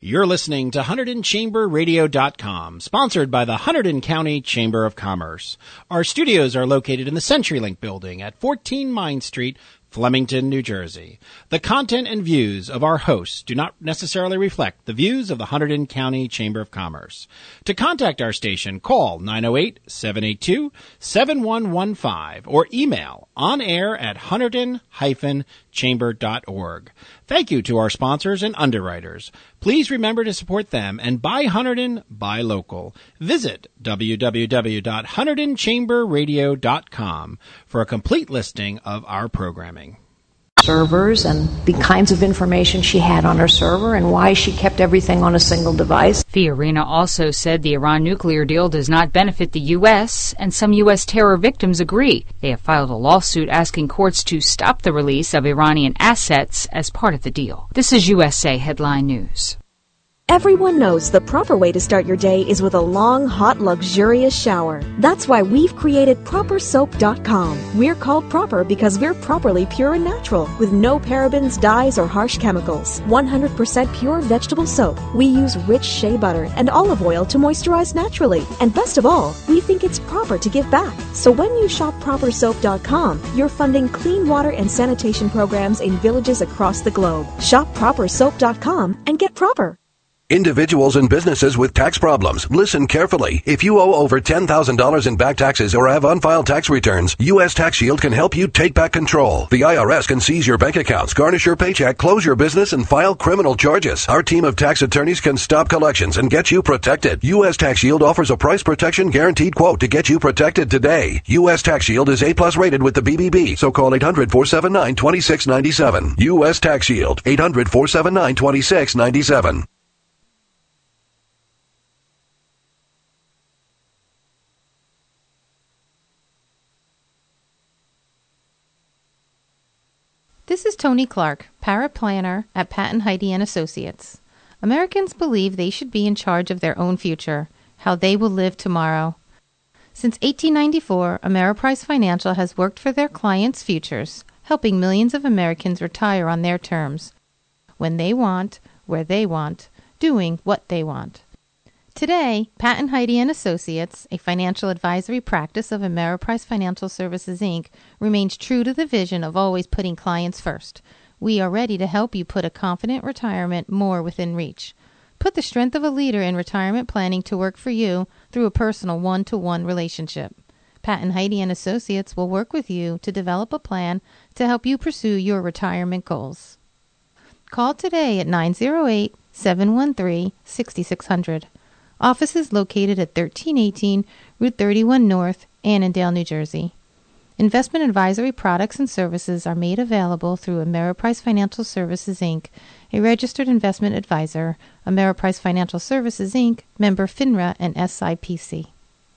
You're listening to HunterdonChamberRadio.com, sponsored by the Hunterdon County Chamber of Commerce. Our studios are located in the CenturyLink building at 14 Mine Street, Flemington, New Jersey. The content and views of our hosts do not necessarily reflect the views of the Hunterdon County Chamber of Commerce. To contact our station, call 908-782-7115 or email onair@hunterdon-chamber.org. Thank you to our sponsors and underwriters. Please remember to support them and buy Hunterdon, buy local. Visit www.HunterdonChamberRadio.com for a complete listing of our programming. Servers and the kinds of information she had on her server and why she kept everything on a single device. Fiorina also said the Iran nuclear deal does not benefit the U.S., and some U.S. terror victims agree. They have filed a lawsuit asking courts to stop the release of Iranian assets as part of the deal. This is USA Headline News. Everyone knows the proper way to start your day is with a long, hot, luxurious shower. That's why we've created ProperSoap.com. We're called Proper because we're properly pure and natural, with no parabens, dyes, or harsh chemicals. 100% pure vegetable soap. We use rich shea butter and olive oil to moisturize naturally. And best of all, we think it's proper to give back. So when you shop ProperSoap.com, you're funding clean water and sanitation programs in villages across the globe. Shop ProperSoap.com and get proper. Individuals and businesses with tax problems, listen carefully. If you owe over $10,000 in back taxes or have unfiled tax returns, U.S. Tax Shield can help you take back control. The IRS can seize your bank accounts, garnish your paycheck, close your business, and file criminal charges. Our team of tax attorneys can stop collections and get you protected. U.S. Tax Shield offers a price protection guaranteed quote to get you protected today. U.S. Tax Shield is A+ rated with the BBB, so call 800-479-2697. U.S. Tax Shield, 800-479-2697. This is Tony Clark, paraplanner at Patton Heidi & Associates. Americans believe they should be in charge of their own future, how they will live tomorrow. Since 1894, Ameriprise Financial has worked for their clients' futures, helping millions of Americans retire on their terms, when they want, where they want, doing what they want. Today, Patton Heidi & Associates, a financial advisory practice of Ameriprise Financial Services, Inc., remains true to the vision of always putting clients first. We are ready to help you put a confident retirement more within reach. Put the strength of a leader in retirement planning to work for you through a personal one-to-one relationship. Patton Heidi & Associates will work with you to develop a plan to help you pursue your retirement goals. Call today at 908-713-6600. Office is located at 1318 Route 31 North, Annandale, New Jersey. Investment advisory products and services are made available through Ameriprise Financial Services, Inc., a registered investment advisor. Ameriprise Financial Services, Inc., member FINRA and SIPC.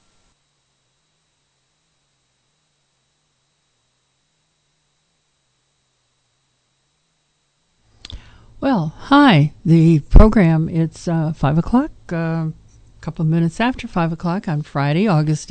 Well, hi. The program, it's 5 o'clock, couple of minutes after 5 o'clock on Friday, August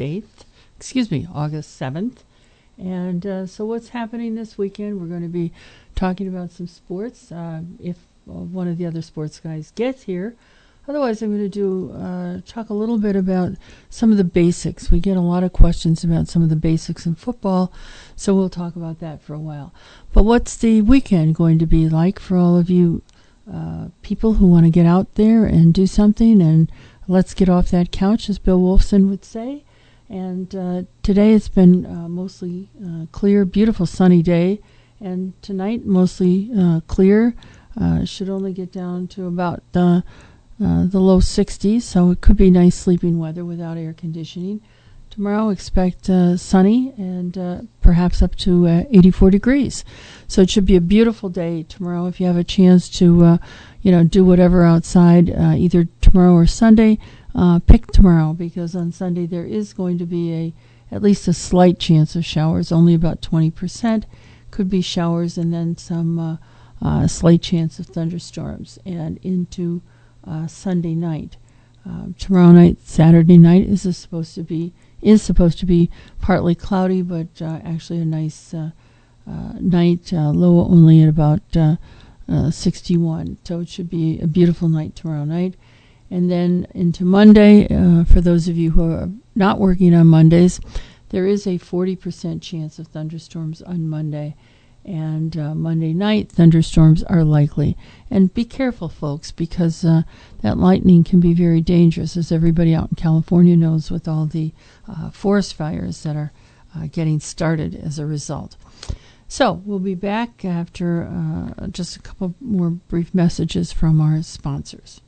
7th. And so what's happening this weekend? We're going to be talking about some sports if one of the other sports guys gets here. Otherwise, I'm going to talk a little bit about some of the basics. We get a lot of questions about some of the basics in football, so we'll talk about that for a while. But what's the weekend going to be like for all of you people who want to get out there and do something and let's get off that couch, as Bill Wolfson would say. And today it's been mostly clear, beautiful sunny day. And tonight mostly clear. Should only get down to about the low 60s, so it could be nice sleeping weather without air conditioning. Tomorrow expect sunny and perhaps up to 84 degrees. So it should be a beautiful day tomorrow. If you have a chance to do whatever outside, either tomorrow or Sunday, pick tomorrow, because on Sunday there is going to be at least a slight chance of showers, only about 20%. Could be showers and then some slight chance of thunderstorms, and into Sunday night. Tomorrow night, Saturday night is supposed to be partly cloudy, but actually a nice night, low only at about 61. So it should be a beautiful night tomorrow night. And then into Monday, for those of you who are not working on Mondays, there is a 40% chance of thunderstorms on Monday. And Monday night, thunderstorms are likely. And be careful, folks, because that lightning can be very dangerous, as everybody out in California knows, with all the forest fires that are getting started as a result. So we'll be back after just a couple more brief messages from our sponsors.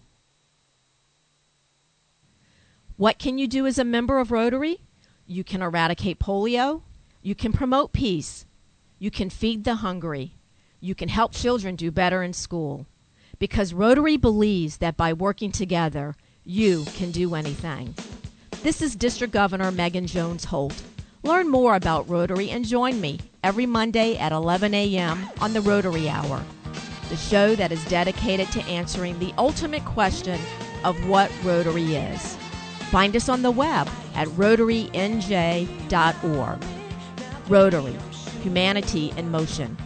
What can you do as a member of Rotary? You can eradicate polio. You can promote peace. You can feed the hungry. You can help children do better in school. Because Rotary believes that by working together, you can do anything. This is District Governor Megan Jones Holt. Learn more about Rotary and join me every Monday at 11 a.m. on the Rotary Hour, the show that is dedicated to answering the ultimate question of what Rotary is. Find us on the web at rotarynj.org. Rotary, humanity in motion.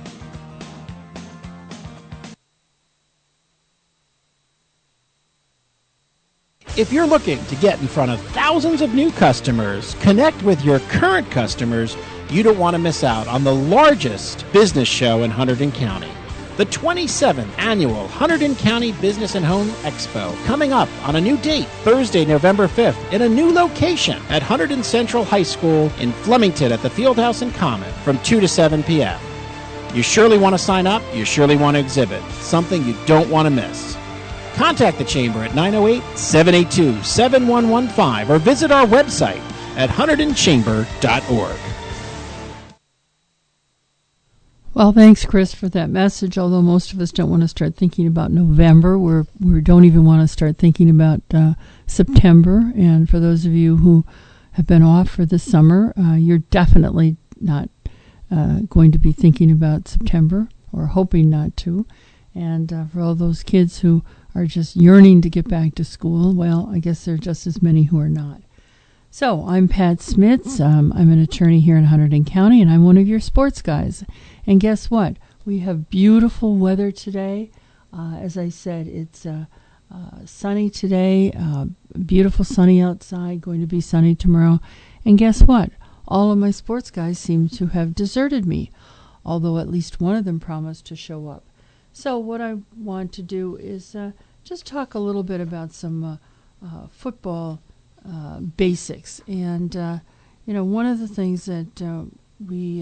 If you're looking to get in front of thousands of new customers, connect with your current customers, you don't want to miss out on the largest business show in Hunterdon County. The 27th Annual Hunterdon County Business and Home Expo, coming up on a new date, Thursday, November 5th, in a new location at Hunterdon Central High School in Flemington at the Fieldhouse and Common from 2 to 7 p.m. You surely want to sign up. You surely want to exhibit. Something you don't want to miss. Contact the Chamber at 908-782-7115 or visit our website at HunterdonChamber.org. Well, thanks, Chris, for that message. Although most of us don't want to start thinking about November, we don't even want to start thinking about September. And for those of you who have been off for the summer, you're definitely not going to be thinking about September, or hoping not to. And for all those kids who are just yearning to get back to school, well, I guess there are just as many who are not. So I'm Pat Smits. I'm an attorney here in Hunterdon County, and I'm one of your sports guys. And guess what? We have beautiful weather today. As I said, it's sunny today, beautiful sunny outside, going to be sunny tomorrow. And guess what? All of my sports guys seem to have deserted me, although at least one of them promised to show up. So what I want to do is just talk a little bit about some football basics. And, one of the things that we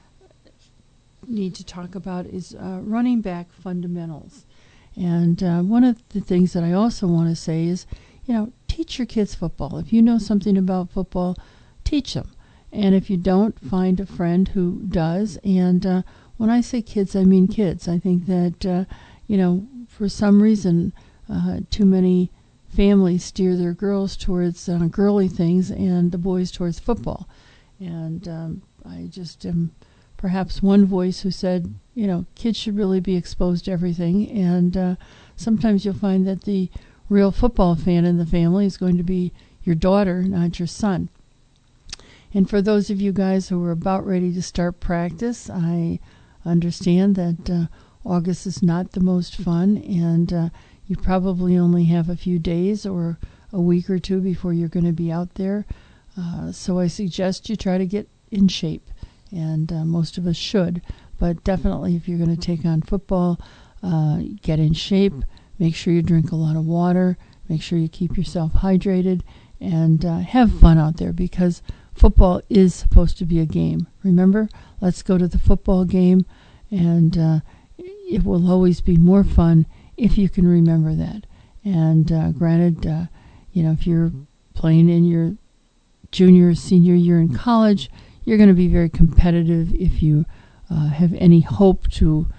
need to talk about is running back fundamentals. And one of the things that I also want to say is, teach your kids football. If you know something about football, teach them. And if you don't, find a friend who does. And when I say kids, I mean kids. I think that, for some reason, too many families steer their girls towards girly things and the boys towards football. And I just am perhaps one voice who said, kids should really be exposed to everything. And sometimes you'll find that the real football fan in the family is going to be your daughter, not your son. And for those of you guys who are about ready to start practice, I understand that August is not the most fun, and you probably only have a few days or a week or two before you're going to be out there. So I suggest you try to get in shape, and most of us should. But definitely if you're going to take on football, get in shape, make sure you drink a lot of water, make sure you keep yourself hydrated, and have fun out there, because football is supposed to be a game. Remember, let's go to the football game, and it will always be more fun if you can remember that. And granted, if you're playing in your junior or senior year in college, you're going to be very competitive if you have any hope to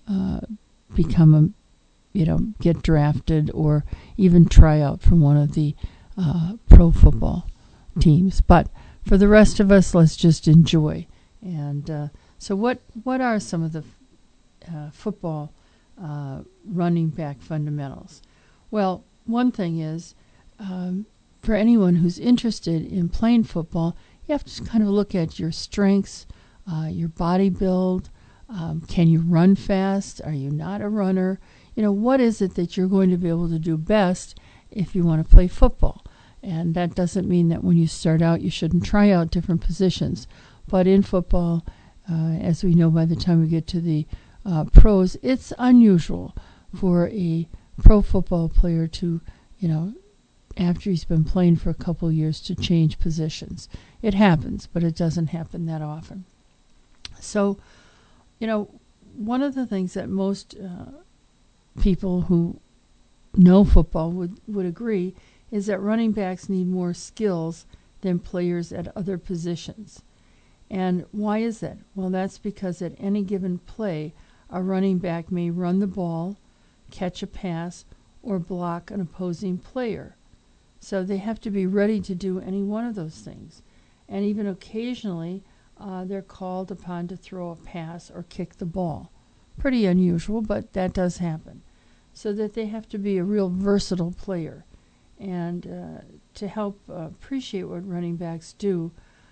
become get drafted or even try out for one of the pro football teams. But for the rest of us, let's just enjoy. And so what are some of the football running back fundamentals? Well, one thing is, for anyone who's interested in playing football, you have to kind of look at your strengths, your body build, Can you run fast? Are you not a runner? What is it that you're going to be able to do best if you want to play football? And that doesn't mean that when you start out you shouldn't try out different positions. But in football, as we know by the time we get to the pros, it's unusual for a pro football player to, after he's been playing for a couple of years, to change positions. It happens, but it doesn't happen that often. So, one of the things that most people who know football would agree is that running backs need more skills than players at other positions. And why is that? Well, that's because at any given play, a running back may run the ball, catch a pass, or block an opposing player. So they have to be ready to do any one of those things. And even occasionally, they're called upon to throw a pass or kick the ball. Pretty unusual, but that does happen. So that they have to be a real versatile player. And to help appreciate what running backs do,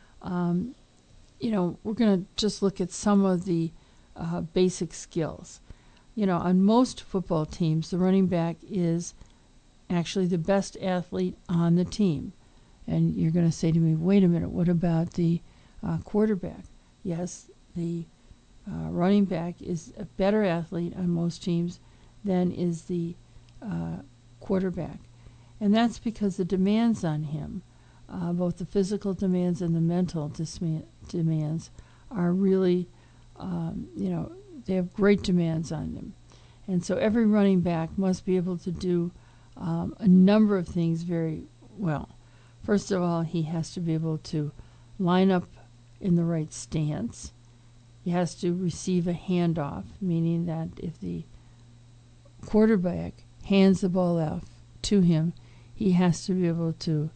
we're going to just look at some of the basic skills. On most football teams, the running back is actually the best athlete on the team. And you're going to say to me, wait a minute, what about the quarterback? Yes, the running back is a better athlete on most teams than is the quarterback. And that's because the demands on him, both the physical demands and the mental demands, are really, they have great demands on them. And so every running back must be able to do a number of things very well. First of all, he has to be able to line up in the right stance. He has to receive a handoff, meaning that if the quarterback hands the ball off to him, he has to be able to,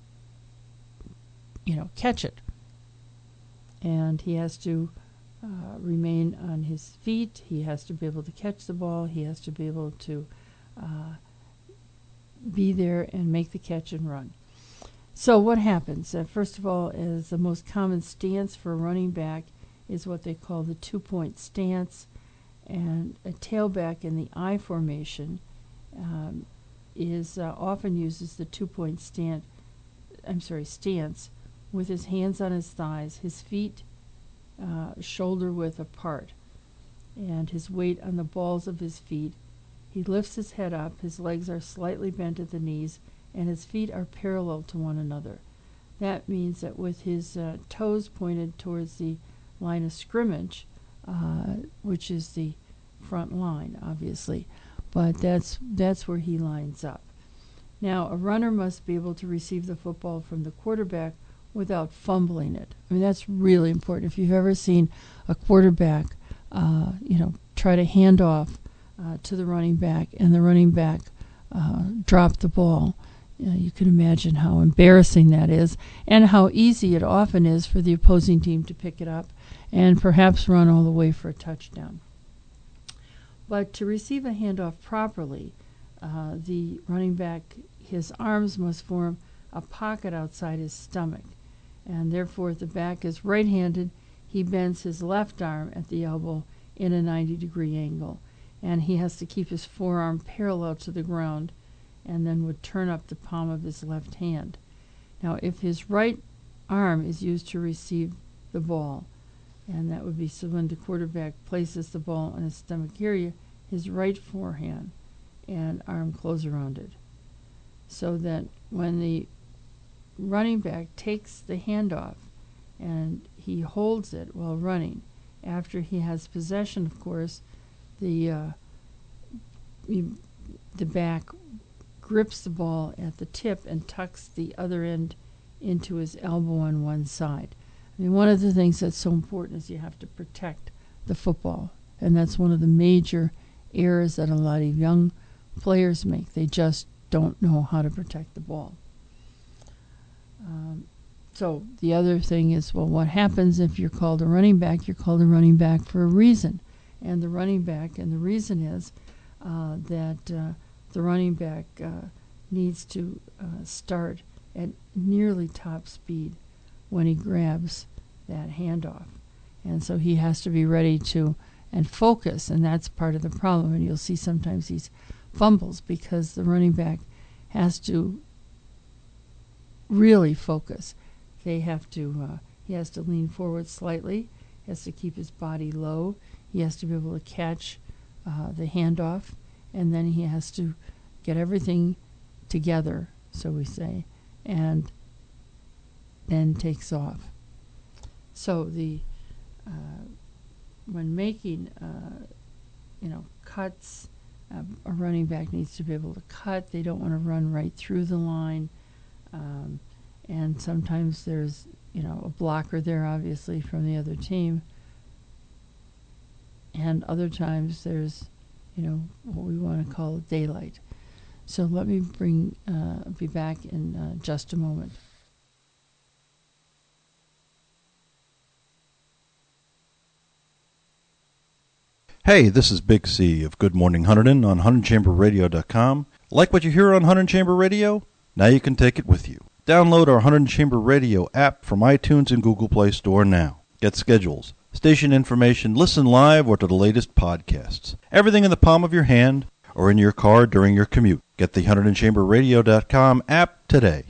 catch it. And he has to remain on his feet. He has to be able to catch the ball. He has to be able to be there and make the catch and run. So what happens? First of all, is the most common stance for a running back is what they call the two-point stance. And a tailback in the I formation is often uses the two-point stance with his hands on his thighs, his feet shoulder width apart, and his weight on the balls of his feet. He lifts his head up, his legs are slightly bent at the knees, and his feet are parallel to one another. That means that with his toes pointed towards the line of scrimmage, which is the front line, obviously, but that's where he lines up. Now, a runner must be able to receive the football from the quarterback without fumbling it. I mean, that's really important. If you've ever seen a quarterback, try to hand off to the running back, and the running back drop the ball, you can imagine how embarrassing that is, and how easy it often is for the opposing team to pick it up and perhaps run all the way for a touchdown. But to receive a handoff properly, the running back, his arms must form a pocket outside his stomach. And therefore, if the back is right-handed, he bends his left arm at the elbow in a 90-degree angle. And he has to keep his forearm parallel to the ground and then would turn up the palm of his left hand. Now, if his right arm is used to receive the ball, and that would be so when the quarterback places the ball on his stomach area, his right forehand and arm close around it. So that when the running back takes the handoff and he holds it while running, after he has possession, of course, the back grips the ball at the tip and tucks the other end into his elbow on one side. I mean, one of the things that's so important is you have to protect the football, and that's one of the major errors that a lot of young players make. They just don't know how to protect the ball. So the other thing is, well, what happens if you're called a running back? You're called a running back for a reason. And the reason is that the running back needs to start at nearly top speed when he grabs that handoff. And so he has to be ready to and focus, and that's part of the problem. And you'll see sometimes these fumbles because the running back has to really focus. He has to lean forward slightly. He has to keep his body low. He has to be able to catch the handoff, and then he has to get everything together, so we say, and then takes off. So when making cuts, a running back needs to be able to cut. They don't want to run right through the line, and sometimes there's a blocker there, obviously, from the other team, and other times there's what we want to call daylight. So let me be back in just a moment. Hey, this is Big C of Good Morning Hunterdon on HunterdonChamberRadio.com. Like what you hear on Hunterdon Chamber Radio? Now you can take it with you. Download our Hunterdon Chamber Radio app from iTunes and Google Play Store now. Get schedules, station information, listen live or to the latest podcasts. Everything in the palm of your hand or in your car during your commute. Get the HunterdonChamberRadio.com app today.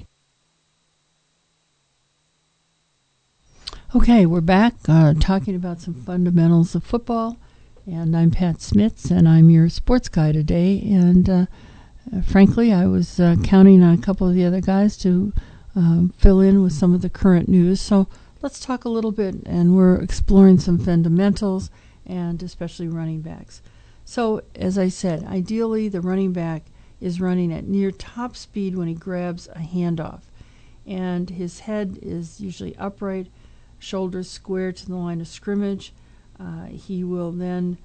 Okay, we're back talking about some fundamentals of football. And I'm Pat Smits, and I'm your sports guy today. And frankly, I was counting on a couple of the other guys to fill in with some of the current news. So let's talk a little bit, and we're exploring some fundamentals, and especially running backs. So, as I said, ideally the running back is running at near top speed when he grabs a handoff. And his head is usually upright, shoulders square to the line of scrimmage. He will then,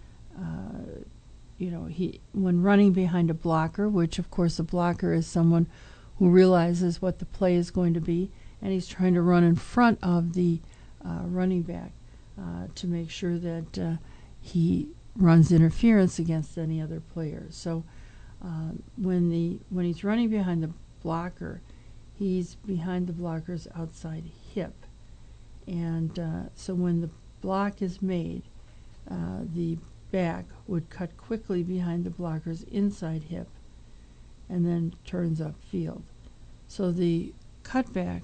when running behind a blocker, which of course a blocker is someone who realizes what the play is going to be, and he's trying to run in front of the running back to make sure that he runs interference against any other player. So when he's running behind the blocker, he's behind the blocker's outside hip, and so when the block is made, the back would cut quickly behind the blocker's inside hip and then turns upfield. So the cutback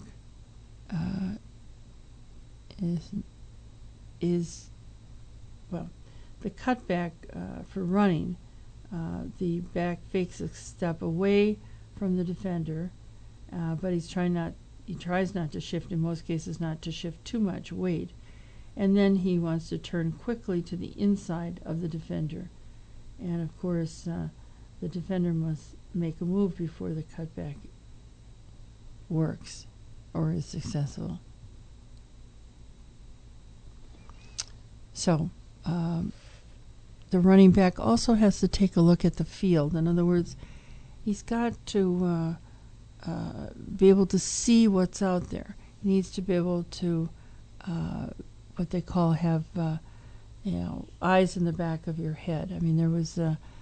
the cutback for running, the back fakes a step away from the defender, but he tries not to shift, in most cases not to shift too much weight. And then he wants to turn quickly to the inside of the defender. And, of course, the defender must make a move before the cutback works or is successful. So the running back also has to take a look at the field. In other words, he's got to be able to see what's out there. He needs to be able to what they call have eyes in the back of your head. I mean, there was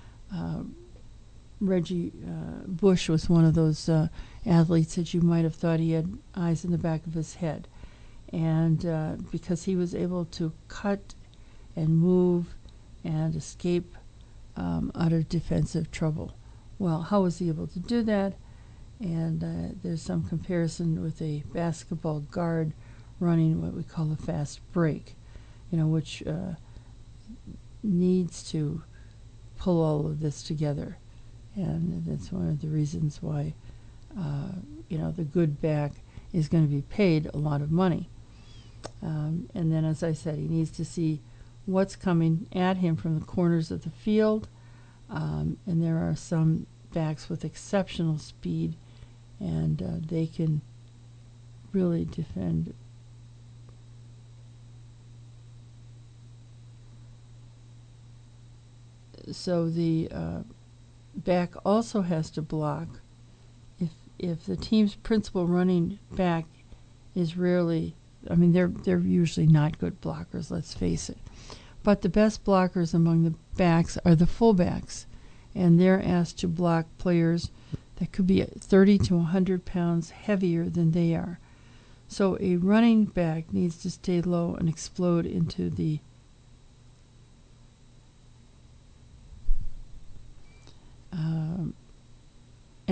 Reggie Bush was one of those athletes that you might have thought he had eyes in the back of his head, and because he was able to cut and move and escape out of defensive trouble. Well, how was he able to do that? And there's some comparison with a basketball guard running what we call a fast break, which needs to pull all of this together. And that's one of the reasons why, the good back is going to be paid a lot of money. And then, as I said, he needs to see what's coming at him from the corners of the field. And there are some backs with exceptional speed, and they can really defend. So the back also has to block. If the team's principal running back is rarely, they're usually not good blockers, let's face it. But the best blockers among the backs are the fullbacks, and they're asked to block players that could be 30 to 100 pounds heavier than they are. So a running back needs to stay low and explode into the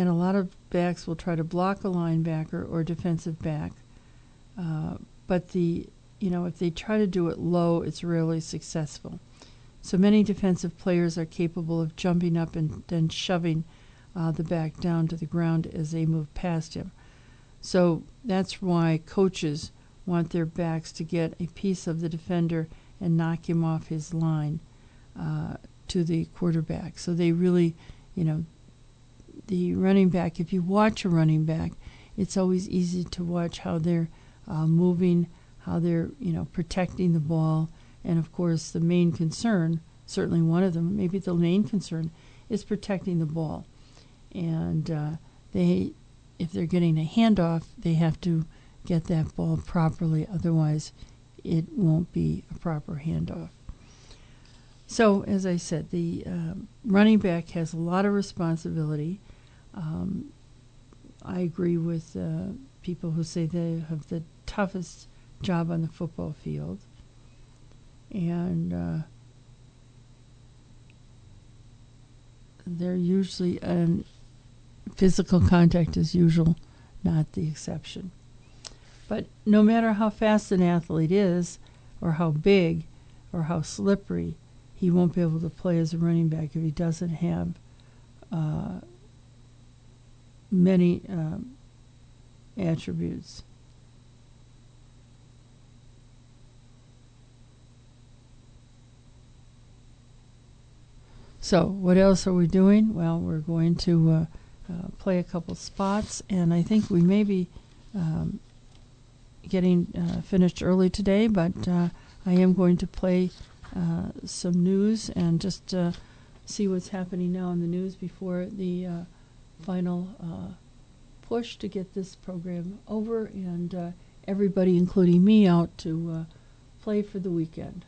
and a lot of backs will try to block a linebacker or defensive back. But if they try to do it low, it's rarely successful. So many defensive players are capable of jumping up and then shoving the back down to the ground as they move past him. So that's why coaches want their backs to get a piece of the defender and knock him off his line to the quarterback. So they really, the running back, if you watch a running back, it's always easy to watch how they're moving, how they're, protecting the ball. And, of course, the main concern, certainly one of them, maybe the main concern, is protecting the ball. And if they're getting a handoff, they have to get that ball properly. Otherwise, it won't be a proper handoff. So, as I said, the running back has a lot of responsibility. I agree with people who say they have the toughest job on the football field. And they're usually, physical contact is usual, not the exception. But no matter how fast an athlete is, or how big, or how slippery, he won't be able to play as a running back if he doesn't have many attributes. So, what else are we doing? Well, we're going to play a couple spots, and I think we may be getting finished early today, but I am going to play some news and just see what's happening now in the news before the final push to get this program over and everybody, including me, out to play for the weekend.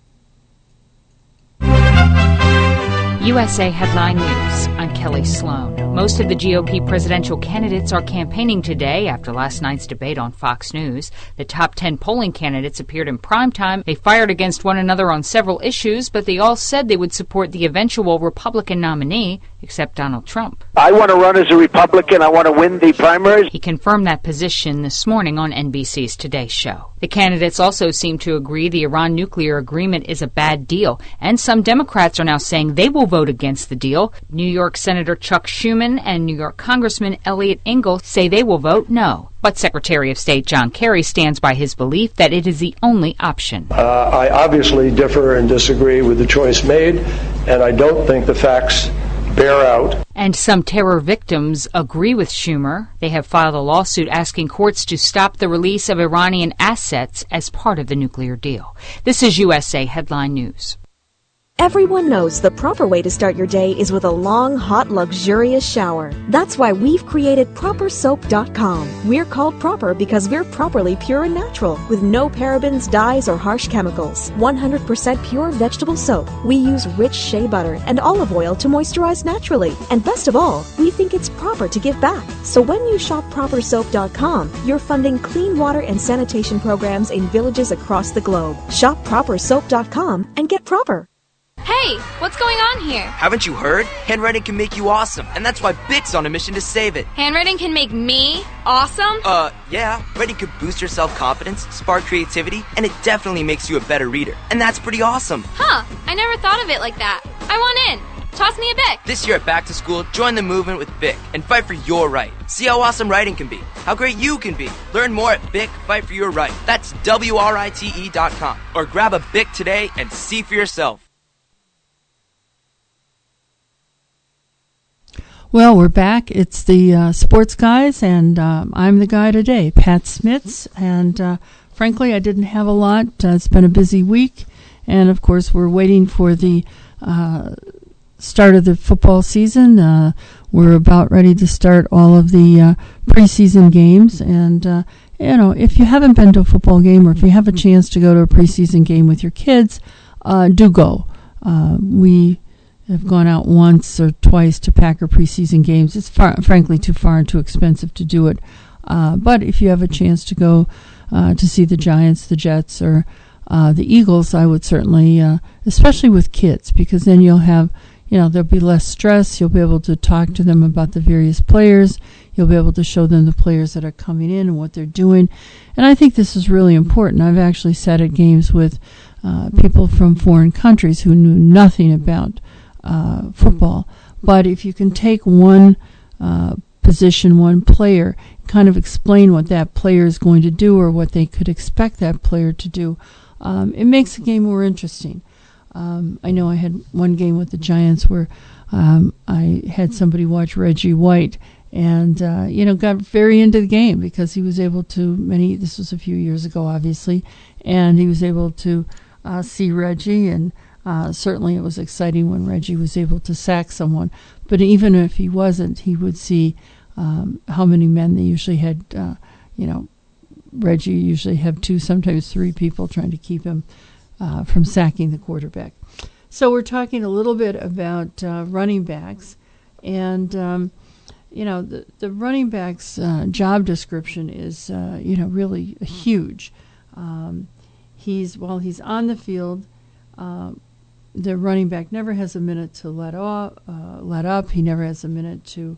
USA Headline News. I'm Kelly Sloan. Most of the GOP presidential candidates are campaigning today after last night's debate on Fox News. The top 10 polling candidates appeared in primetime. They fired against one another on several issues, but they all said they would support the eventual Republican nominee, except Donald Trump. I want to run as a Republican. I want to win the primaries. He confirmed that position this morning on NBC's Today Show. The candidates also seem to agree the Iran nuclear agreement is a bad deal, and some Democrats are now saying they will vote against the deal. New York Senator Chuck Schumer and New York Congressman Eliot Engel say they will vote no. But Secretary of State John Kerry stands by his belief that it is the only option. I obviously differ and disagree with the choice made, and I don't think the facts bear out. And some terror victims agree with Schumer. They have filed a lawsuit asking courts to stop the release of Iranian assets as part of the nuclear deal. This is USA Headline News. Everyone knows the proper way to start your day is with a long, hot, luxurious shower. That's why we've created ProperSoap.com. We're called Proper because we're properly pure and natural, with no parabens, dyes, or harsh chemicals. 100% pure vegetable soap. We use rich shea butter and olive oil to moisturize naturally. And best of all, we think it's proper to give back. So when you shop ProperSoap.com, you're funding clean water and sanitation programs in villages across the globe. Shop ProperSoap.com and get proper. Hey, what's going on here? Haven't you heard? Handwriting can make you awesome, and that's why BIC's on a mission to save it. Handwriting can make me awesome? Yeah. Writing could boost your self-confidence, spark creativity, and it definitely makes you a better reader. And that's pretty awesome. Huh, I never thought of it like that. I want in. Toss me a BIC. This year at Back to School, join the movement with BIC and fight for your right. See how awesome writing can be, how great you can be. Learn more at BIC Fight for Your Right. That's WRITE.com. Or grab a BIC today and see for yourself. Well, we're back. It's the sports guys, and I'm the guy today, Pat Smits. And frankly, I didn't have a lot. It's been a busy week. And, of course, we're waiting for the start of the football season. We're about ready to start all of the preseason games. And, if you haven't been to a football game or if you have a chance to go to a preseason game with your kids, do go. We have gone out once or twice to Packer preseason games. It's frankly too far and too expensive to do it. But if you have a chance to go to see the Giants, the Jets, or the Eagles, I would certainly, especially with kids, because then you'll have, there'll be less stress. You'll be able to talk to them about the various players. You'll be able to show them the players that are coming in and what they're doing. And I think this is really important. I've actually sat at games with people from foreign countries who knew nothing about football. But if you can take one position, one player, kind of explain what that player is going to do or what they could expect that player to do, it makes the game more interesting. I know I had one game with the Giants where I had somebody watch Reggie White and, got very into the game because he was able to, this was a few years ago, obviously, and he was able to see Reggie, and certainly it was exciting when Reggie was able to sack someone. But even if he wasn't, he would see how many men they usually had. Reggie usually have 2, sometimes 3 people trying to keep him from sacking the quarterback. So we're talking a little bit about running backs, and the running back's job description is really huge. While he's on the field, the running back never has a minute to let up. He never has a minute to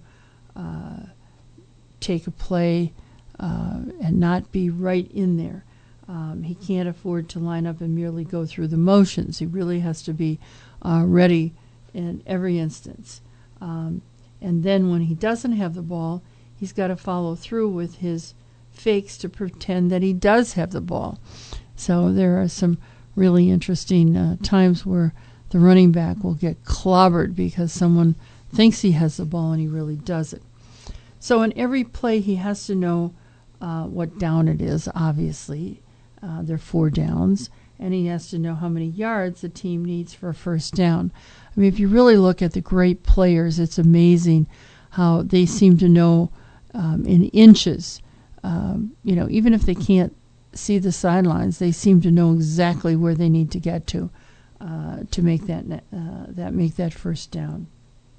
take a play and not be right in there. He can't afford to line up and merely go through the motions. He really has to be ready in every instance. And then when he doesn't have the ball, he's got to follow through with his fakes to pretend that he does have the ball. So there are some really interesting times where the running back will get clobbered because someone thinks he has the ball and he really doesn't. So in every play, he has to know what down it is, obviously. There are 4 downs, and he has to know how many yards the team needs for a first down. I mean, if you really look at the great players, it's amazing how they seem to know in inches. Even if they can't see the sidelines, they seem to know exactly where they need to get to make that first down.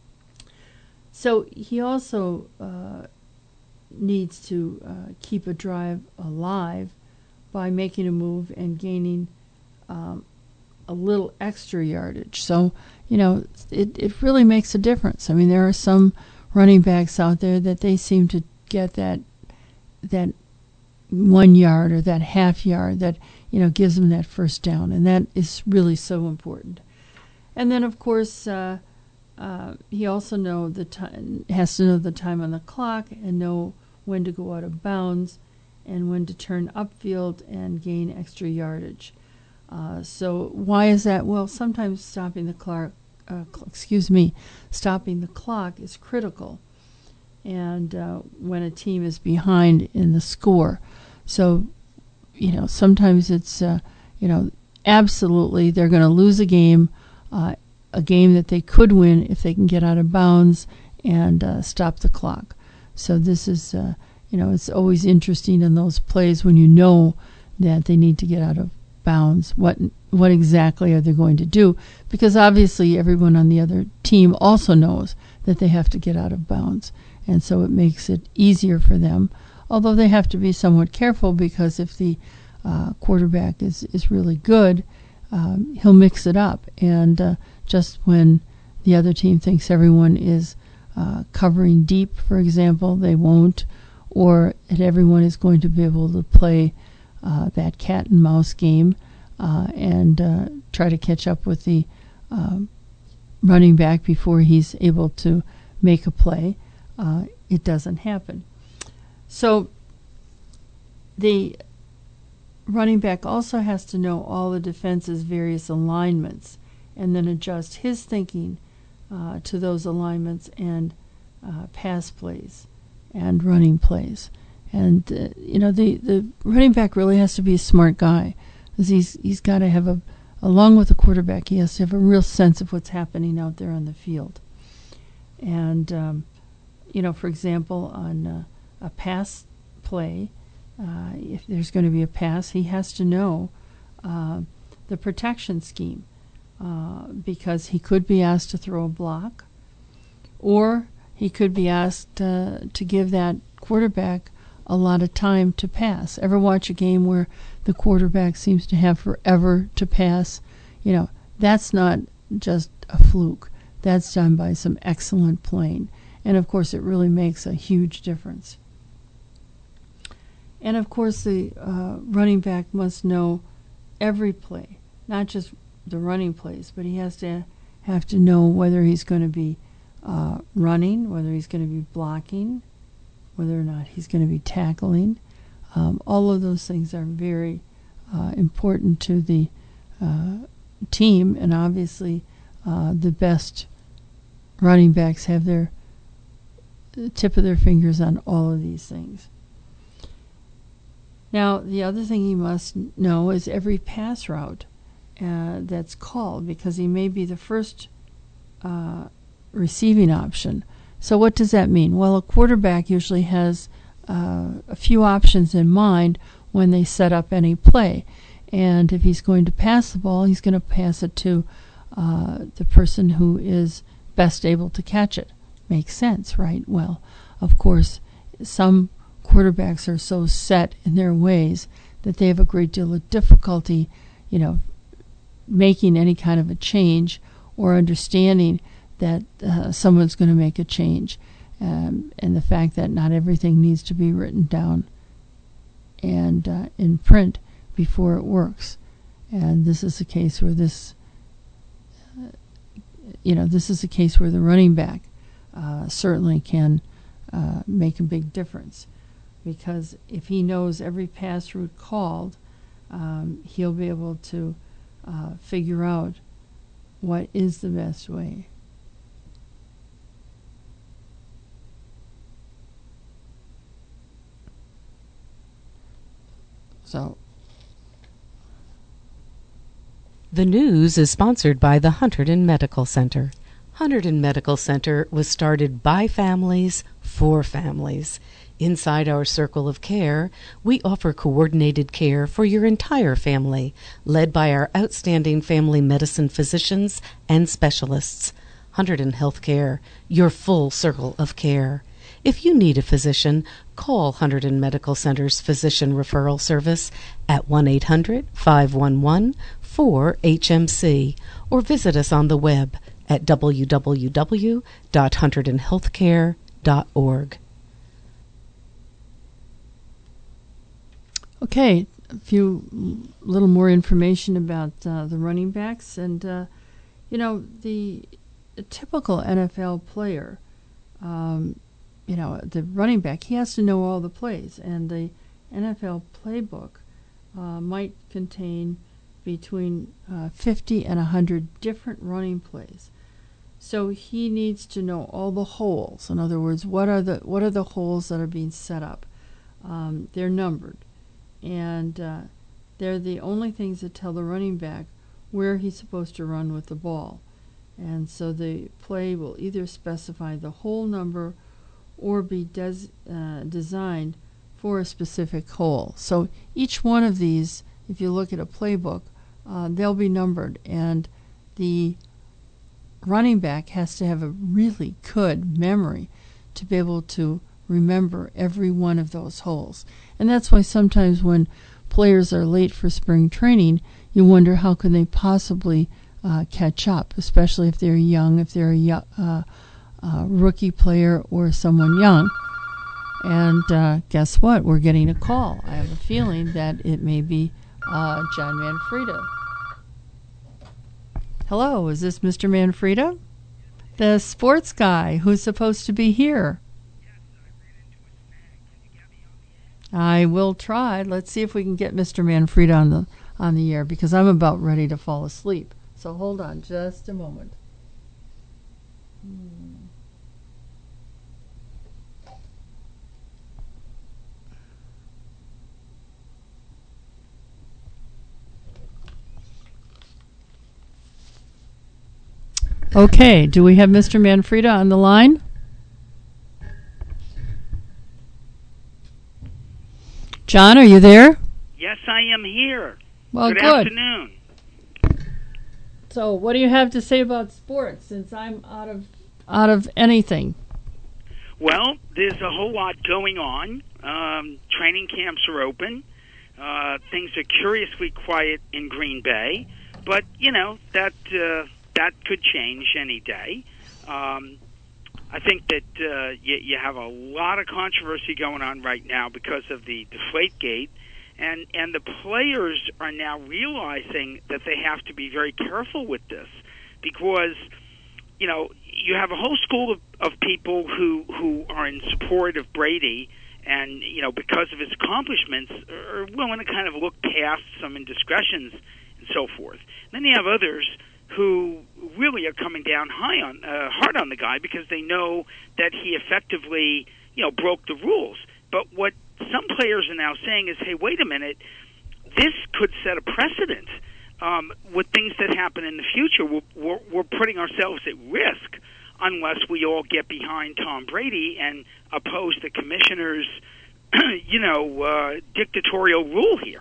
So he also needs to keep a drive alive by making a move and gaining a little extra yardage. So, it really makes a difference. I mean, there are some running backs out there that they seem to get that 1 yard or that half yard that, gives them that first down. And that is really so important. And then, of course, he also has to know the time on the clock and know when to go out of bounds and when to turn upfield and gain extra yardage. So why is that? Well, sometimes stopping the clock is critical, and when a team is behind in the score. So, sometimes it's, absolutely they're going to lose a game that they could win if they can get out of bounds and stop the clock. So this is, it's always interesting in those plays when you know that they need to get out of bounds. What exactly are they going to do? Because obviously everyone on the other team also knows that they have to get out of bounds. And so it makes it easier for them. Although they have to be somewhat careful because if the quarterback is really good, he'll mix it up. And just when the other team thinks everyone is covering deep, for example, they won't. Or that everyone is going to be able to play that cat and mouse game and try to catch up with the running back before he's able to make a play. It doesn't happen. So the running back also has to know all the defense's various alignments and then adjust his thinking to those alignments and pass plays and running plays. And, the running back really has to be a smart guy because he's got to have along with the quarterback, he has to have a real sense of what's happening out there on the field. And, for example, on a pass play, if there's going to be a pass, he has to know the protection scheme because he could be asked to throw a block or he could be asked to give that quarterback a lot of time to pass. Ever watch a game where the quarterback seems to have forever to pass? That's not just a fluke. that's done by some excellent playing. And, of course, it really makes a huge difference. And, of course, the running back must know every play, not just the running plays, but he has to have to know whether he's going to be running, whether he's going to be blocking, whether or not he's going to be tackling. All of those things are very important to the team, and obviously the best running backs have their tip of their fingers on all of these things. Now, the other thing he must know is every pass route that's called, because he may be the first receiving option. So what does that mean? Well, a quarterback usually has a few options in mind when they set up any play. And if he's going to pass the ball, he's going to pass it to the person who is best able to catch it. Makes sense, right? Well, of course, some quarterbacks are so set in their ways that they have a great deal of difficulty, making any kind of a change or understanding that someone's going to make a change. And the fact that not everything needs to be written down and in print before it works. And this is a case where this is a case where the running back certainly can make a big difference. Because if he knows every pass route called, he'll be able to figure out what is the best way. So, the news is sponsored by the Hunterdon Medical Center. Hunterdon Medical Center was started by families for families. Inside our circle of care, we offer coordinated care for your entire family, led by our outstanding family medicine physicians and specialists. Hunterdon Healthcare, your full circle of care. If you need a physician, call Hunterdon Medical Center's physician referral service at 1-800-511-4HMC or visit us on the web at www.hunterdonhealthcare.org. Okay, a little more information about the running backs. And, the typical NFL player, the running back, he has to know all the plays. And the NFL playbook might contain between 50 and 100 different running plays. So he needs to know all the holes. In other words, what are the holes that are being set up? They're numbered. And they're the only things that tell the running back where he's supposed to run with the ball. And so the play will either specify the hole number or be designed for a specific hole. So each one of these, if you look at a playbook, they'll be numbered. And the running back has to have a really good memory to be able to remember every one of those holes. And that's why sometimes when players are late for spring training, you wonder how can they possibly catch up, especially if they're young, if they're a rookie player or someone young. And guess what? We're getting a call. I have a feeling that it may be John Manfreda. Hello, is this Mr. Manfreda? The sports guy who's supposed to be here. I will try. Let's see if we can get Mr. Manfreda on the air, because I'm about ready to fall asleep. So hold on just a moment. Okay, do we have Mr. Manfreda on the line? John, are you there? Yes, I am here. Well, good afternoon. So, what do you have to say about sports, since I'm out of anything? Well, there's a whole lot going on. Training camps are open. Things are curiously quiet in Green Bay, but that could change any day. I think that you have a lot of controversy going on right now because of the Deflategate, and the players are now realizing that they have to be very careful with this because, you have a whole school of people who are in support of Brady and, because of his accomplishments, are willing to kind of look past some indiscretions and so forth. Then you have others who really are coming down hard on the guy because they know that he effectively, broke the rules. But what some players are now saying is, hey, wait a minute, this could set a precedent. With things that happen in the future, we're putting ourselves at risk unless we all get behind Tom Brady and oppose the commissioner's, dictatorial rule here.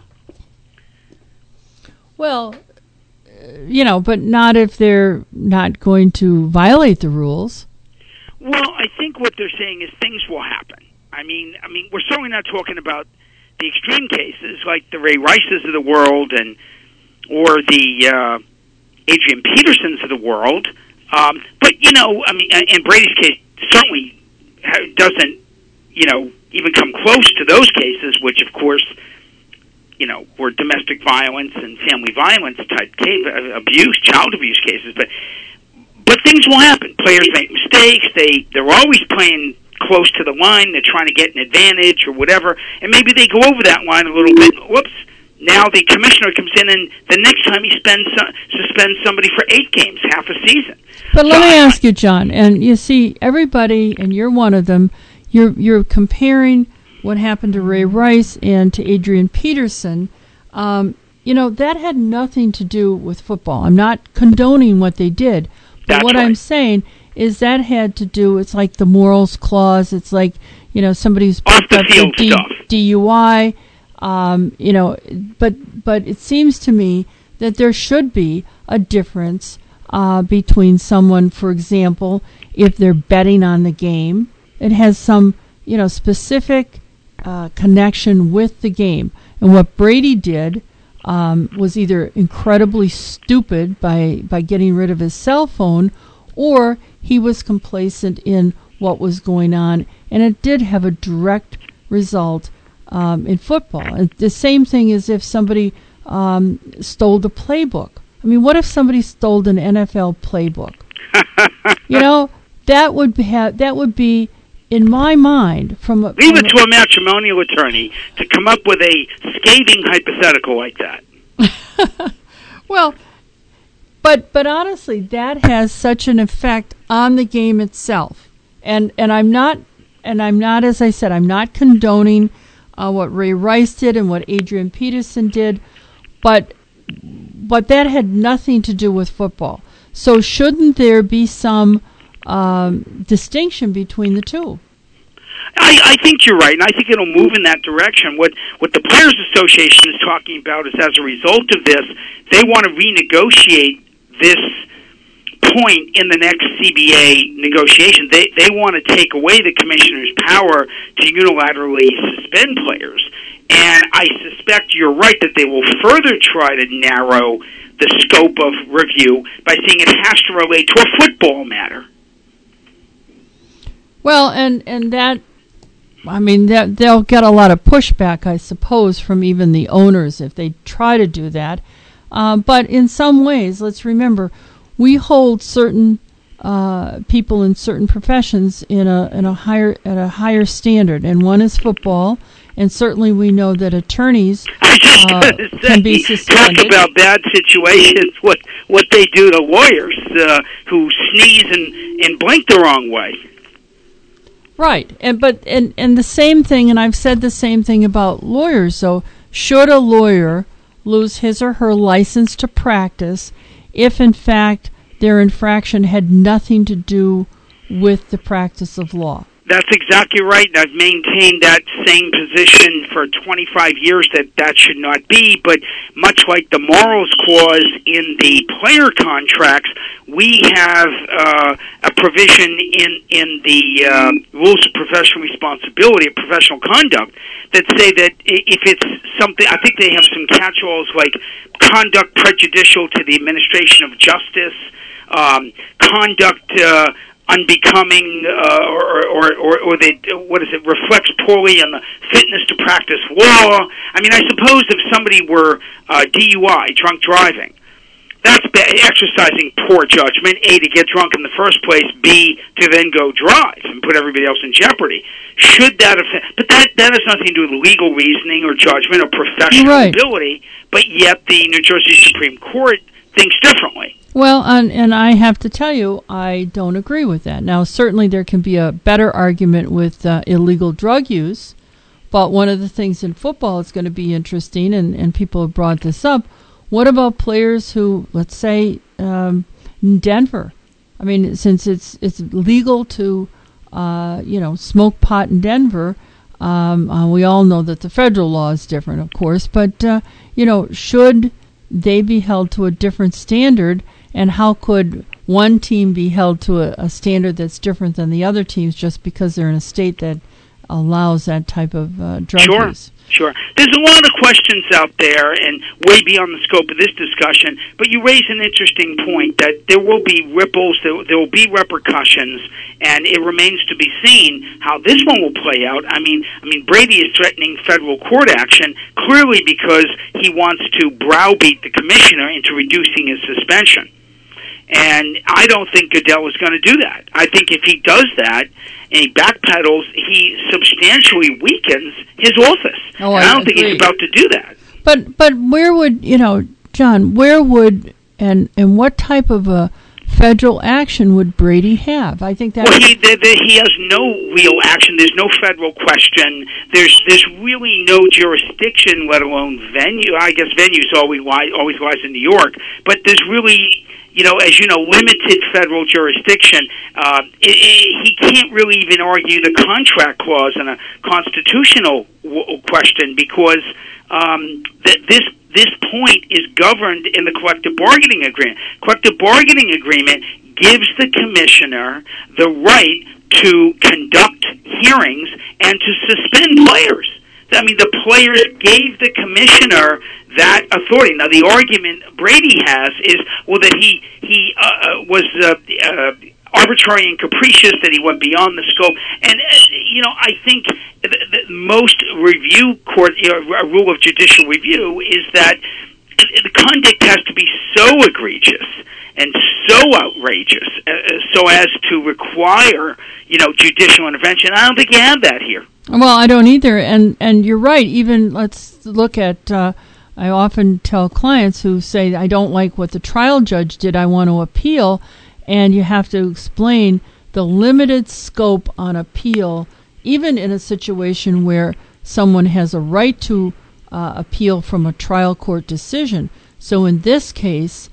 Well, but not if they're not going to violate the rules. Well, I think what they're saying is things will happen. I mean, we're certainly not talking about the extreme cases like the Ray Rices of the world or the Adrian Petersons of the world. But, in Brady's case, certainly doesn't, even come close to those cases, which, of course, were domestic violence and family violence type abuse, child abuse cases. But things will happen. Players make mistakes. They're always playing close to the line. They're trying to get an advantage or whatever, and maybe they go over that line a little bit. Whoops. Now the commissioner comes in, and the next time he suspends somebody for 8 games, half a season. But let me ask you, John, and you see, everybody, and you're one of them, you're comparing what happened to Ray Rice and to Adrian Peterson. That had nothing to do with football. I'm not condoning what they did, but what I'm saying is that had to do, it's like the morals clause, it's like, somebody's picked up the DUI. But it seems to me that there should be a difference between someone, for example, if they're betting on the game, it has some, specific connection with the game. And what Brady did was either incredibly stupid by getting rid of his cell phone, or he was complacent in what was going on, and it did have a direct result in football. And the same thing as if somebody stole the playbook. I mean, what if somebody stole an NFL playbook? That would be, in my mind, leave it to a matrimonial attorney to come up with a scathing hypothetical like that. Well, but honestly, that has such an effect on the game itself. And I'm not, as I said, I'm not condoning what Ray Rice did and what Adrian Peterson did, but that had nothing to do with football. So shouldn't there be some distinction between the two? I think you're right, and I think it'll move in that direction. What the Players Association is talking about is, as a result of this, they want to renegotiate this point in the next CBA negotiation. They want to take away the commissioner's power to unilaterally suspend players. And I suspect you're right that they will further try to narrow the scope of review by saying it has to relate to a football matter. Well, and that, I mean, that they'll get a lot of pushback, I suppose, from even the owners if they try to do that. But in some ways, let's remember, we hold certain people in certain professions at a higher standard, and one is football. And certainly we know that attorneys can be suspended. Talk about bad situations, what they do to lawyers who sneeze and blink the wrong way. Right. And the same thing, and I've said the same thing about lawyers. So should a lawyer lose his or her license to practice if, in fact, their infraction had nothing to do with the practice of law? That's exactly right, and I've maintained that same position for 25 years that should not be, but much like the morals clause in the player contracts, we have a provision in the rules of professional responsibility, of professional conduct, that say that if it's something, I think they have some catch-alls like conduct prejudicial to the administration of justice, conduct unbecoming or they reflects poorly on the fitness to practice law. I mean, I suppose if somebody were DUI, drunk driving, that's exercising poor judgment, A, to get drunk in the first place, B, to then go drive and put everybody else in jeopardy. Should that affect... But that has nothing to do with legal reasoning or judgment or professional ability, but yet the New Jersey Supreme Court thinks differently. Well, and I have to tell you, I don't agree with that. Now, certainly there can be a better argument with illegal drug use, but one of the things in football that's going to be interesting, and people have brought this up, what about players who, let's say, in Denver? I mean, since it's legal to, smoke pot in Denver, we all know that the federal law is different, of course, but, should they be held to a different standard, and how could one team be held to a standard that's different than the other teams just because they're in a state that allows that type of drug use? Sure. There's a lot of questions out there and way beyond the scope of this discussion, but you raise an interesting point that there will be ripples, there will be repercussions, and it remains to be seen how this one will play out. I mean, Brady is threatening federal court action clearly because he wants to browbeat the commissioner into reducing his suspension. And I don't think Goodell is going to do that. I think if he does that and he backpedals, he substantially weakens his office. Oh, I don't think he's about to do that. But where would, John, where would and what type of a federal action would Brady have? I think that... Well, he has no real action. There's no federal question. There's really no jurisdiction, let alone venue. I guess venues always lies in New York. But there's really... limited federal jurisdiction. He can't really even argue the contract clause in a constitutional question because this point is governed in the collective bargaining agreement. Collective bargaining agreement gives the commissioner the right to conduct hearings and to suspend players. I mean, the players gave the commissioner that authority. Now, the argument Brady has is, well, that he was arbitrary and capricious, that he went beyond the scope. And, I think the most review court, a rule of judicial review is that the conduct has to be so egregious and so outrageous so as to require, judicial intervention. I don't think you have that here. Well, I don't either, and you're right. Even let's look at. I often tell clients who say, "I don't like what the trial judge did. I want to appeal," and you have to explain the limited scope on appeal, even in a situation where someone has a right to appeal from a trial court decision. So in this case,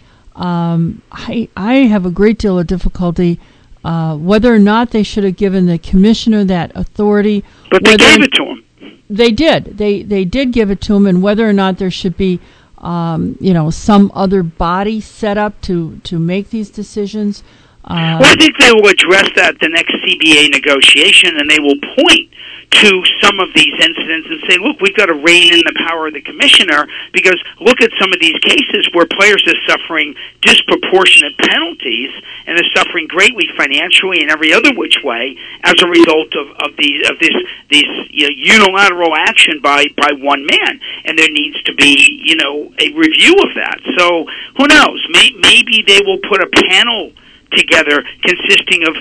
I have a great deal of difficulty. Whether or not they should have given the commissioner that authority. But they gave it to him. They did. They did give it to him, and whether or not there should be, some other body set up to make these decisions. Well, I think they will address that at the next CBA negotiation, and they will point to some of these incidents and say, look, we've got to rein in the power of the commissioner because look at some of these cases where players are suffering disproportionate penalties and are suffering greatly financially and every other which way as a result of this unilateral action by one man. And there needs to be, a review of that. So who knows? Maybe they will put a panel together consisting of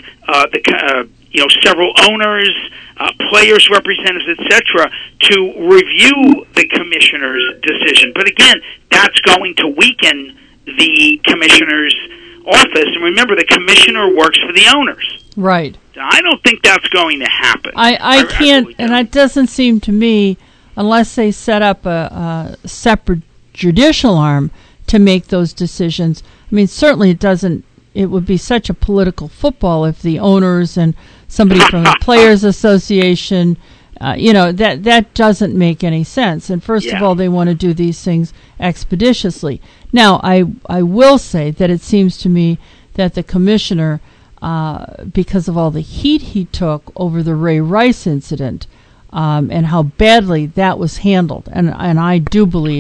several owners, players' representatives, etc., to review the commissioner's decision. But again, that's going to weaken the commissioner's office. And remember, the commissioner works for the owners. Right. I don't think that's going to happen. I can't, and that doesn't seem to me, unless they set up a separate judicial arm to make those decisions. I mean, certainly it doesn't. It would be such a political football if the owners and somebody from the Players Association, that doesn't make any sense. And first of all, they want to do these things expeditiously. Now, I will say that it seems to me that the commissioner, because of all the heat he took over the Ray Rice incident, and how badly that was handled, and I do believe... What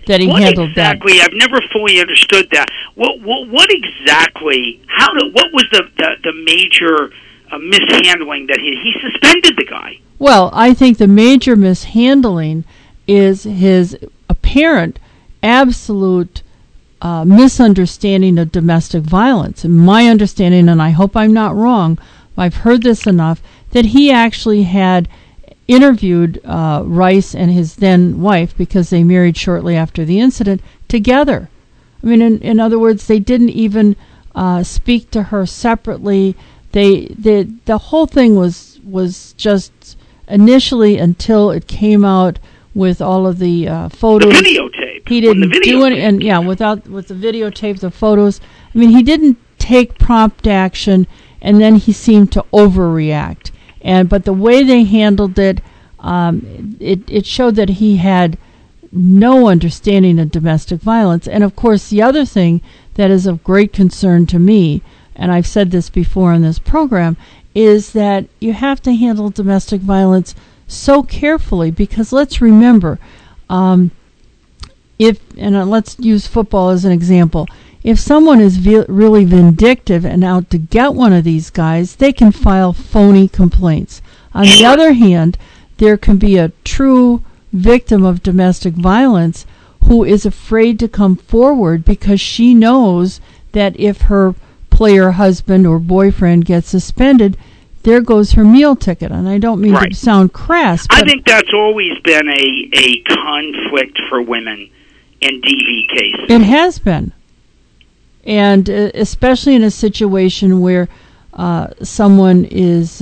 that he handled that. I've never fully understood that. What exactly? What was the major mishandling that he suspended the guy? Well, I think the major mishandling is his apparent, absolute misunderstanding of domestic violence. And my understanding, and I hope I'm not wrong, I've heard this enough, that he actually had interviewed Rice and his then wife, because they married shortly after the incident, together. I mean, in other words, they didn't even speak to her separately. The whole thing was just initially, until it came out with all of the photos. The videotape. He didn't do it, and with the videotape, the photos. I mean, he didn't take prompt action, and then he seemed to overreact. But the way they handled it, it showed that he had no understanding of domestic violence. And of course, the other thing that is of great concern to me, and I've said this before on this program, is that you have to handle domestic violence so carefully, because let's remember, let's use football as an example. If someone is really vindictive and out to get one of these guys, they can file phony complaints. On the other hand, there can be a true victim of domestic violence who is afraid to come forward because she knows that if her player husband or boyfriend gets suspended, there goes her meal ticket. And I don't mean to sound crass, but I think that's always been a conflict for women in DV cases. It has been. And especially in a situation where someone is,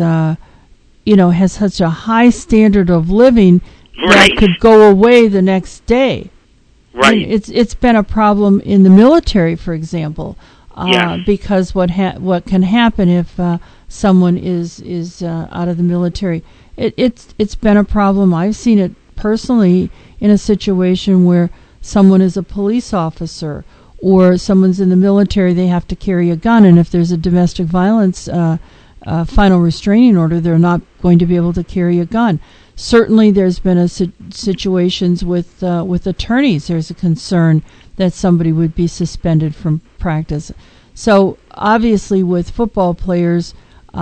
has such a high standard of living that could go away the next day. Right. I mean, it's been a problem in the military, for example, because what can happen if someone is out of the military. It's been a problem. I've seen it personally in a situation where someone is a police officer or someone's in the military, they have to carry a gun, and if there's a domestic violence final restraining order, they're not going to be able to carry a gun. Certainly there's been situations with attorneys. There's a concern that somebody would be suspended from practice. So obviously with football players,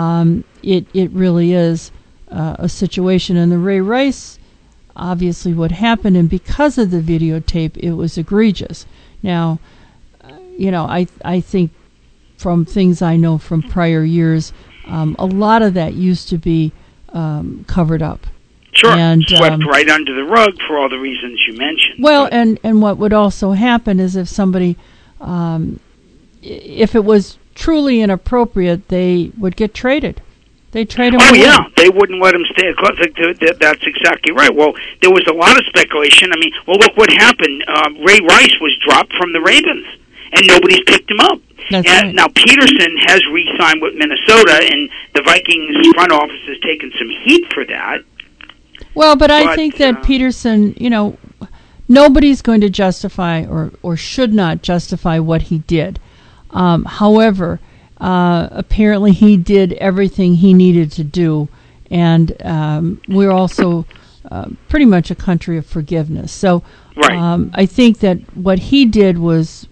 it really is a situation. And the Ray Rice, obviously what happened, and because of the videotape, it was egregious. Now, I think from things I know from prior years, a lot of that used to be covered up. Sure, and swept right under the rug for all the reasons you mentioned. Well, and what would also happen is if somebody, if it was truly inappropriate, they would get traded. They trade him away. Yeah, they wouldn't let him stay. That's exactly right. Well, there was a lot of speculation. I mean, look what happened. Ray Rice was dropped from the Ravens, and nobody's picked him up. That's right. Now, Peterson has re-signed with Minnesota, and the Vikings front office has taken some heat for that. Well, but I think that Peterson, nobody's going to justify or should not justify what he did. However, apparently he did everything he needed to do, and we're also pretty much a country of forgiveness. So I think that what he did was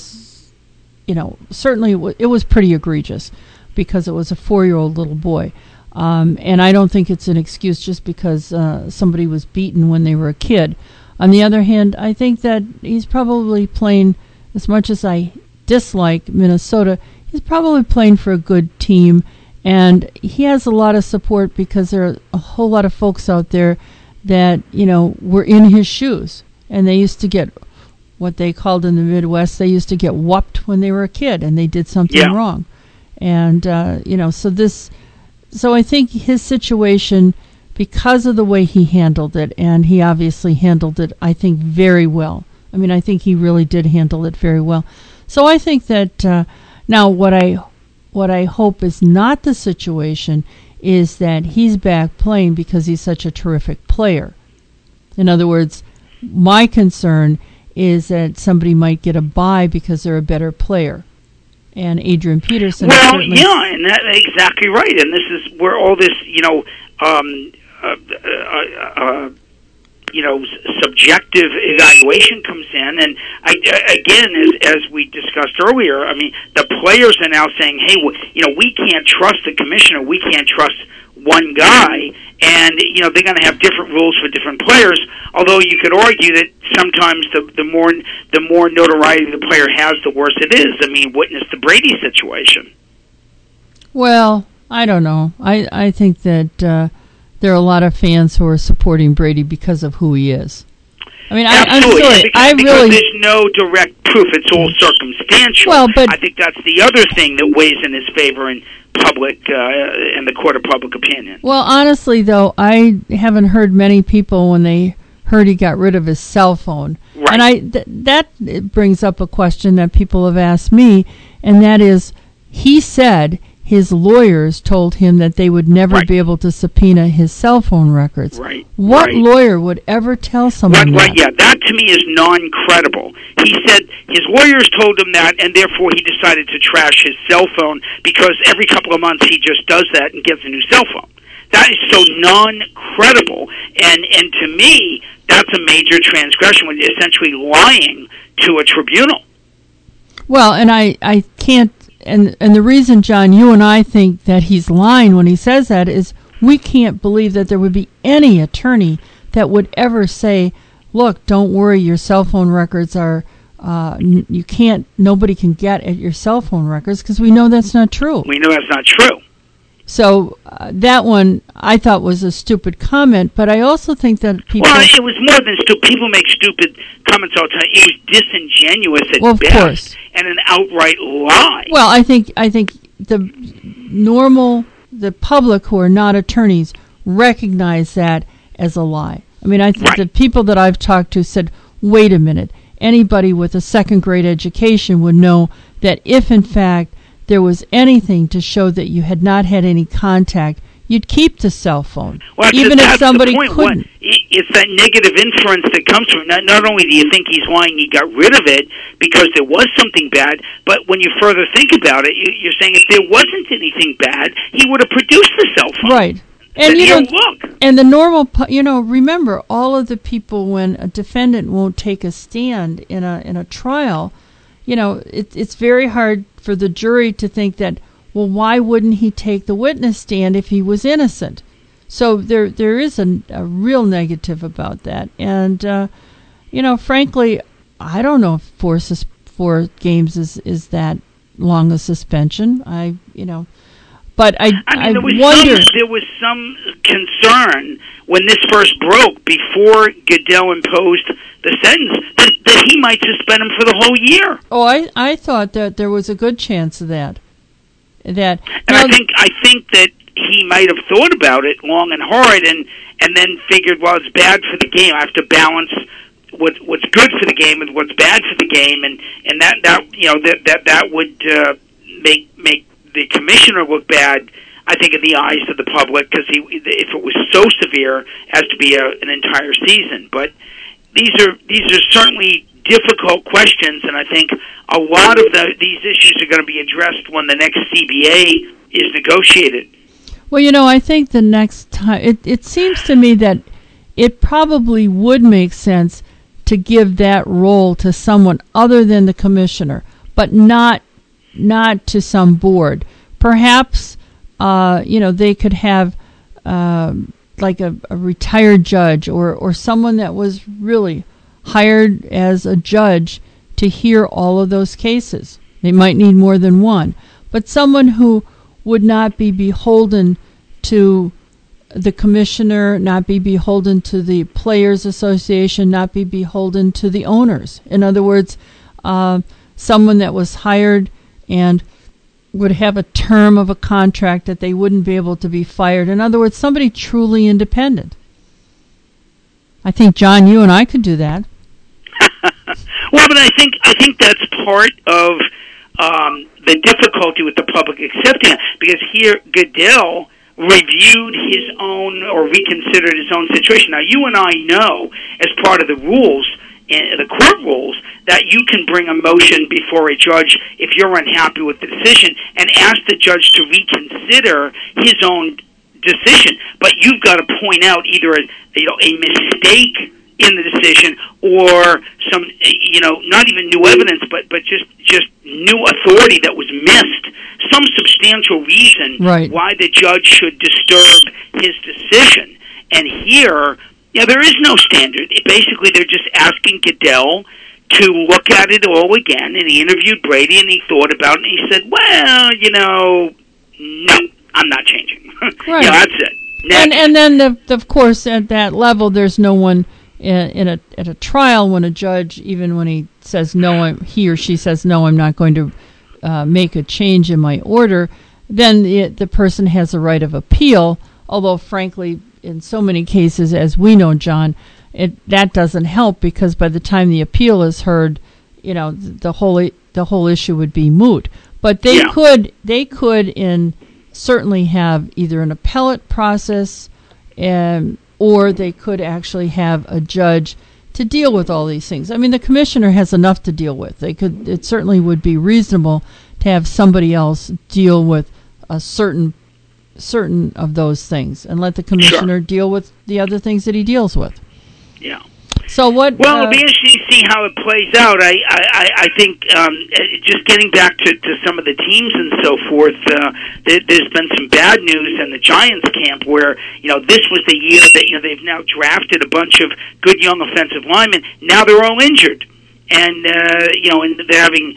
certainly it was pretty egregious because it was a 4-year-old little boy. And I don't think it's an excuse just because somebody was beaten when they were a kid. On the other hand, I think that he's probably playing, as much as I dislike Minnesota, he's probably playing for a good team, and he has a lot of support because there are a whole lot of folks out there that, were in his shoes, and they used to get what they called in the Midwest, they used to get whopped when they were a kid and they did something wrong. And, so I think his situation, because of the way he handled it, and he obviously handled it, I think, very well. I mean, I think he really did handle it very well. So I think that now what I hope is not the situation is that he's back playing because he's such a terrific player. In other words, my concern is that somebody might get a bye because they're a better player. And Adrian Peterson. Well, yeah, and that's exactly right. And this is where all this, subjective evaluation comes in. And again, as we discussed earlier, I mean, the players are now saying, hey, we can't trust the commissioner. We can't trust one guy. And, they're going to have different rules for different players, although you could argue that sometimes the more notoriety the player has, the worse it is. I mean, witness the Brady situation. Well, I don't know. I think that there are a lot of fans who are supporting Brady because of who he is. I mean, I'm sorry. Because there's no direct proof. It's all circumstantial. Well, but I think that's the other thing that weighs in his favor in public in the court of public opinion. Well, honestly, though, I haven't heard many people when they heard he got rid of his cell phone. Right. And that brings up a question that people have asked me, and that is, he said his lawyers told him that they would never be able to subpoena his cell phone records. Right. What lawyer would ever tell someone that? Yeah, that to me is non-credible. He said his lawyers told him that, and therefore he decided to trash his cell phone because every couple of months he just does that and gets a new cell phone. That is so non-credible, and to me, that's a major transgression when you're essentially lying to a tribunal. Well, and I can't, and the reason, John, you and I think that he's lying when he says that is we can't believe that there would be any attorney that would ever say, look, don't worry, your cell phone records are, nobody can get at your cell phone records, because we know that's not true. We know that's not true. So that one I thought was a stupid comment, but I also think that people... Well, it was more than stupid. People make stupid comments all the time. It was disingenuous at of best, course, and an outright lie. Well, I think the public who are not attorneys recognize that as a lie. I mean, I think the people that I've talked to said, wait a minute, anybody with a second-grade education would know that if, in fact, there was anything to show that you had not had any contact, you'd keep the cell phone, well, even if somebody couldn't. It's that negative inference that comes from it. Not only do you think he's lying, he got rid of it because there was something bad, but when you further think about it, you're saying if there wasn't anything bad, he would have produced the cell phone. Right. And and the normal, remember, all of the people, when a defendant won't take a stand in a trial, it's very hard for the jury to think that, well, why wouldn't he take the witness stand if he was innocent? So there is a real negative about that. And, frankly, I don't know if 4 games is that long a suspension. But I wonder... There was some concern when this first broke, before Goodell imposed the sentence, that he might suspend him for the whole year. Oh, I thought that there was a good chance of that. I think that he might have thought about it long and hard, and then figured, well, it's bad for the game. I have to balance what's good for the game with what's bad for the game, and that would make the commissioner look bad, I think, in the eyes of the public, because if it was so severe as to be an entire season. But these are certainly difficult questions, and I think a lot of these issues are going to be addressed when the next CBA is negotiated. Well, I think the next time, it seems to me that it probably would make sense to give that role to someone other than the commissioner, but not to some board. Perhaps, they could have like a retired judge or someone that was really hired as a judge to hear all of those cases. They might need more than one. But someone who would not be beholden to the commissioner, not be beholden to the Players Association, not be beholden to the owners. In other words, someone that was hired and would have a term of a contract that they wouldn't be able to be fired. In other words, somebody truly independent. I think, John, you and I could do that. Well, but I think that's part of the difficulty with the public accepting it, because here Goodell reviewed his own or reconsidered his own situation. Now, you and I know, as part of the rules, the court rules, that you can bring a motion before a judge if you're unhappy with the decision and ask the judge to reconsider his own decision. But you've got to point out either a mistake in the decision, or some, not even new evidence, but just new authority that was missed, some substantial reason why the judge should disturb his decision. And here, there is no standard. Basically, they're just asking Goodell to look at it all again, and he interviewed Brady, and he thought about it, and he said, well, no, I'm not changing. Right. That's it. And then, of course, at that level, there's no one at a trial when a judge, even when he says no, he or she says no, I'm not going to make a change in my order, then the person has a right of appeal, although, frankly, in so many cases, as we know, John, that doesn't help, because by the time the appeal is heard, the whole issue would be moot. But they could certainly have either an appellate process, or they could actually have a judge to deal with all these things. I mean, the commissioner has enough to deal with. It certainly would be reasonable to have somebody else deal with a certain of those things, and let the commissioner deal with the other things that he deals with. Yeah. So what? Well, it'll be interesting to see how it plays out. I think just getting back to some of the teams and so forth, there's been some bad news in the Giants camp where this was the year that they've now drafted a bunch of good young offensive linemen. Now they're all injured, and and they're having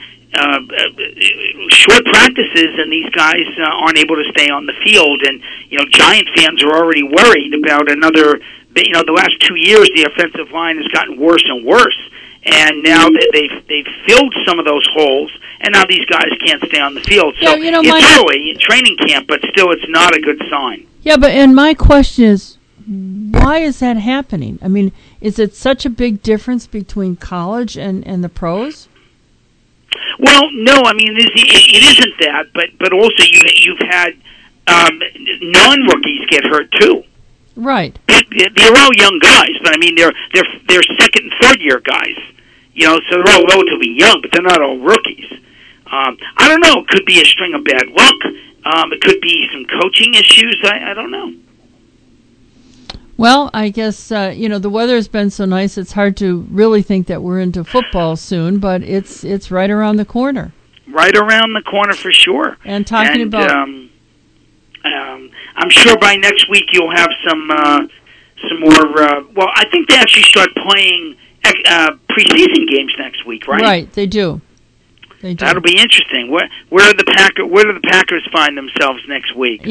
short practices, and these guys aren't able to stay on the field. And Giant fans are already worried about another. The last 2 years, the offensive line has gotten worse and worse, and now they've filled some of those holes, and now these guys can't stay on the field. So it's early in training camp, but still, it's not a good sign. Yeah, and my question is, why is that happening? I mean, is it such a big difference between college and the pros? Well, no, I mean it isn't that, but also you've had non-rookies get hurt too. Right. They're all young guys, but I mean they're second and third year guys. So they're all relatively young, but they're not all rookies. I don't know. It could be a string of bad luck. It could be some coaching issues. I don't know. Well, I guess the weather's been so nice. It's hard to really think that we're into football soon, but it's right around the corner. Right around the corner for sure. And talking about. I'm sure by next week you'll have some more. I think they actually start playing preseason games next week, right? Right, they do. That'll be interesting. Where do the Packers find themselves next week?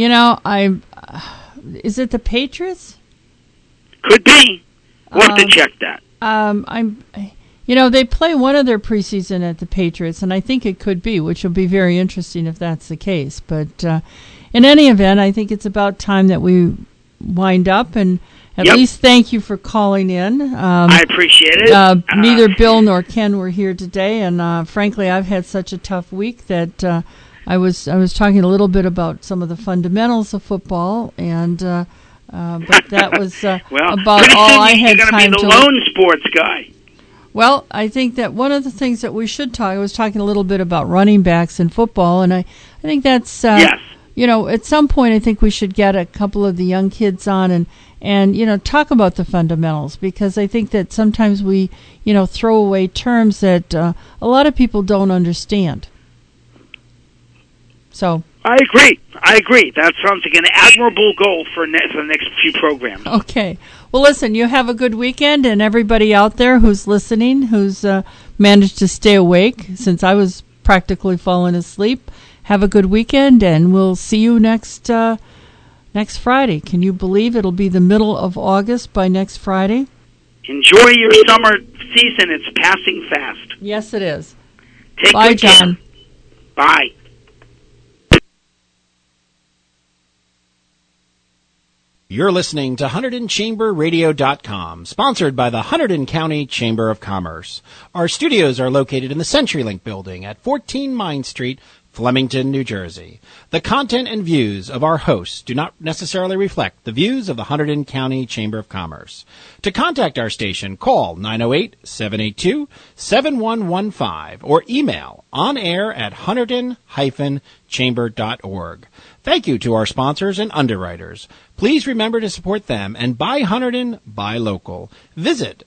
Is it the Patriots? Could be. We'll have to check that. They play one of their preseason at the Patriots, and I think it could be, which will be very interesting if that's the case. But in any event, I think it's about time that we wind up, and at least thank you for calling in. I appreciate it. Neither Bill nor Ken were here today, and frankly, I've had such a tough week that I was talking a little bit about some of the fundamentals of football, and but that was about all I had time to. You're going to be the lone sports guy. Well, I think that one of the things that we should talk. I was talking a little bit about running backs in football, and I think that's yes. At some point, I think we should get a couple of the young kids on and talk about the fundamentals, because I think that sometimes we, throw away terms that a lot of people don't understand. So I agree. That sounds like an admirable goal for the next few programs. Okay. Well, listen, you have a good weekend, and everybody out there who's listening, who's managed to stay awake since I was practically falling asleep, have a good weekend, and we'll see you next Friday. Can you believe it'll be the middle of August by next Friday? Enjoy your summer season. It's passing fast. Yes, it is. Bye, John. Bye. You're listening to HunterdonChamberRadio.com, sponsored by the Hunterdon County Chamber of Commerce. Our studios are located in the CenturyLink building at 14 Mine Street, Flemington, New Jersey. The content and views of our hosts do not necessarily reflect the views of the Hunterdon County Chamber of Commerce. To contact our station, call 908-782-7115 or email onair@hunterdon-chamber.org. Thank you to our sponsors and underwriters. Please remember to support them and buy Hunterdon, buy local. Visit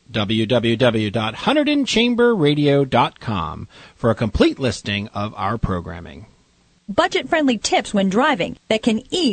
www.HunterdonChamberRadio.com for a complete listing of our programming. Budget-friendly tips when driving that can ease